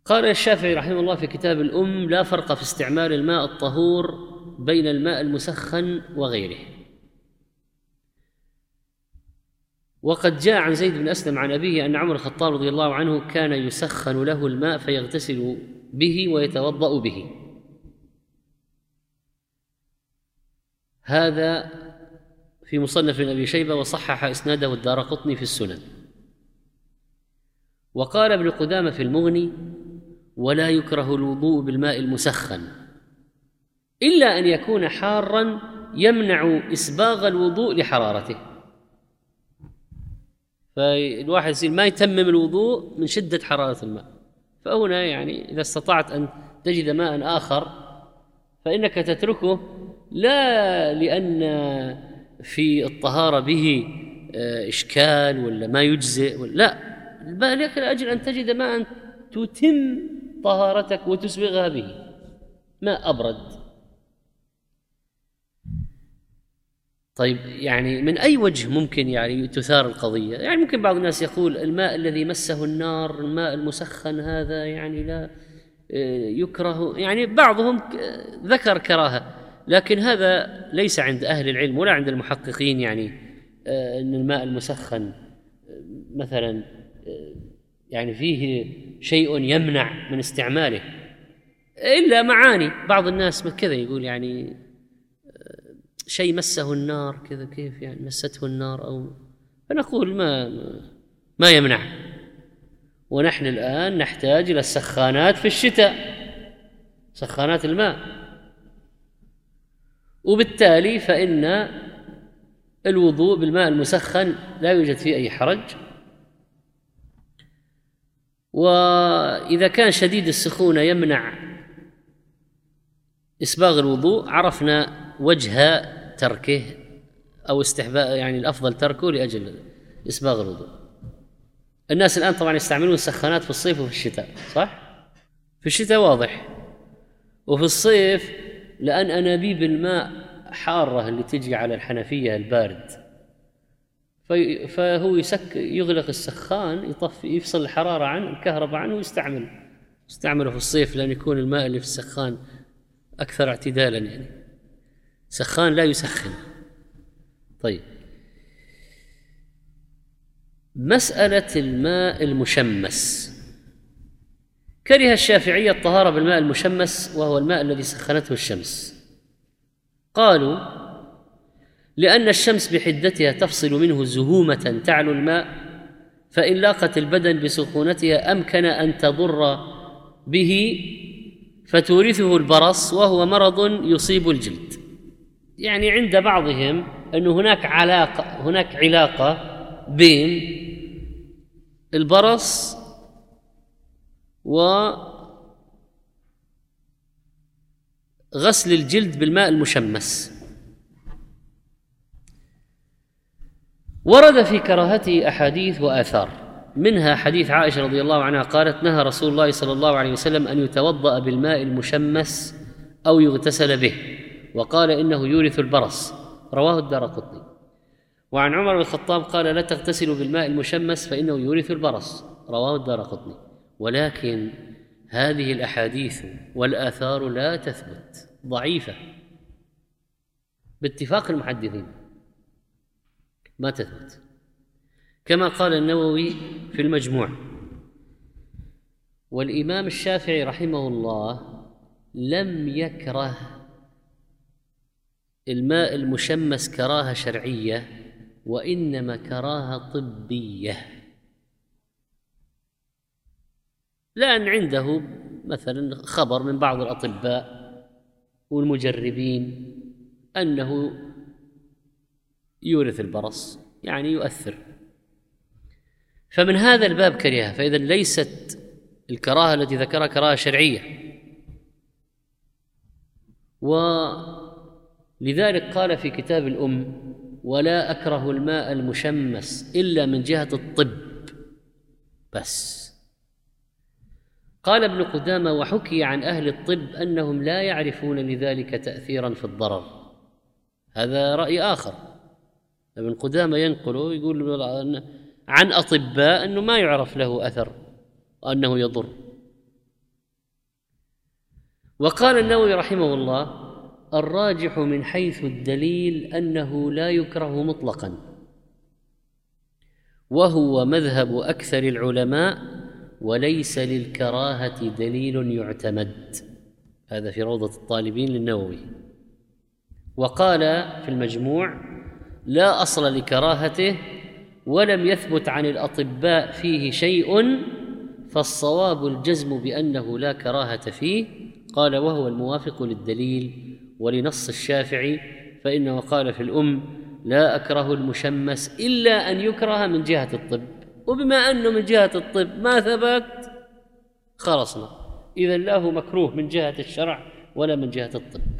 قال الشافعي رحمه الله في كتاب الأم: لا فرق في استعمال الماء الطهور بين الماء المسخن وغيره. وقد جاء عن زيد بن أسلم عن أبيه أن عمر الخطاب رضي الله عنه كان يسخن له الماء فيغتسل به ويتوضأ به. هذا في مصنف أبي شيبة، وصحح إسناده الدارقطني في السنن. وقال ابن قدامة في المغني: ولا يكره الوضوء بالماء المسخن إلا أن يكون حارا يمنع إسباغ الوضوء لحرارته. فالواحد يصير ما يتمم الوضوء من شدة حرارة الماء، فهنا يعني إذا استطعت أن تجد ماء آخر فإنك تتركه، لا لأن في الطهارة به إشكال ولا ما يجزئ لا، بل لأجل أن تجد ماء تتم طهارتك وتسبغها به، ماء أبرد. طيب، يعني من أي وجه ممكن يعني تثار القضية؟ يعني ممكن بعض الناس يقول الماء الذي مسه النار، الماء المسخن، هذا يعني لا يكره، يعني بعضهم ذكر كراهة، لكن هذا ليس عند أهل العلم ولا عند المحققين، يعني أن الماء المسخن مثلا يعني فيه شيء يمنع من استعماله، إلا معاني. بعض الناس كذا يقول يعني شيء مسه النار كذا، كيف يعني مسته النار؟ أو فنقول ما يمنع. ونحن الآن نحتاج إلى السخانات في الشتاء، سخانات الماء، وبالتالي فإن الوضوء بالماء المسخن لا يوجد فيه أي حرج. وإذا كان شديد السخونة يمنع إسباغ الوضوء، عرفنا وجه تركه أو استحباب، يعني الأفضل تركه لأجل إسباغ الوضوء. الناس الآن طبعا يستعملون السخانات في الصيف وفي الشتاء، صح؟ في الشتاء واضح، وفي الصيف لأن أنابيب الماء حارة اللي تجي على الحنفية البارد، فهو يغلق السخان، يفصل الحرارة عن الكهرباء عنه ويستعمله في الصيف، لأن يكون الماء اللي في السخان أكثر اعتدالا، يعني سخان لا يسخن. طيب، مسألة الماء المشمس، كره الشافعية الطهارة بالماء المشمس وهو الماء الذي سخنته الشمس. قالوا لأن الشمس بحدتها تفصل منه زهومة تعلو الماء، فإن لاقت البدن بسخونتها أمكن أن تضر به فتورثه البرص، وهو مرض يصيب الجلد. يعني عند بعضهم أن هناك علاقة بين البرص وغسل الجلد بالماء المشمس. ورد في كراهته أحاديث وآثار، منها حديث عائشة رضي الله عنها قالت: نهى رسول الله صلى الله عليه وسلم أن يتوضأ بالماء المشمس أو يغتسل به، وقال إنه يورث البرص، رواه الدارقطني. وعن عمر بن الخطاب قال: لا تغتسلوا بالماء المشمس فإنه يورث البرص، رواه الدارقطني. ولكن هذه الأحاديث والآثار لا تثبت، ضعيفة باتفاق المحدثين، ما تثبت، كما قال النووي في المجموع. والإمام الشافعي رحمه الله لم يكره الماء المشمس كراهة شرعية، وإنما كراهة طبية، لأن عنده مثلا خبر من بعض الأطباء والمجربين أنه يورث البرص، يعني يؤثر، فمن هذا الباب كرهها. فإذا ليست الكراهة التي ذكرها كراهة شرعية. ولذلك قال في كتاب الأم: ولا أكره الماء المشمس إلا من جهة الطب بس. قال ابن قدامة: وحكي عن أهل الطب أنهم لا يعرفون لذلك تأثيرا في الضرر. هذا رأي آخر، ابن قدامة ينقله، يقول عن أطباء أنه ما يعرف له أثر وأنه يضر. وقال النووي رحمه الله: الراجح من حيث الدليل أنه لا يكره مطلقا، وهو مذهب أكثر العلماء، وليس للكراهة دليل يعتمد. هذا في روضة الطالبين للنووي. وقال في المجموع: لا أصل لكراهته، ولم يثبت عن الأطباء فيه شيء، فالصواب الجزم بأنه لا كراهة فيه. قال: وهو الموافق للدليل ولنص الشافعي، فإنه قال في الأم: لا أكره المشمس إلا أن يكره من جهة الطب. وبما أنه من جهة الطب ما ثبت خلصنا، إذن لا هو مكروه من جهة الشرع ولا من جهة الطب.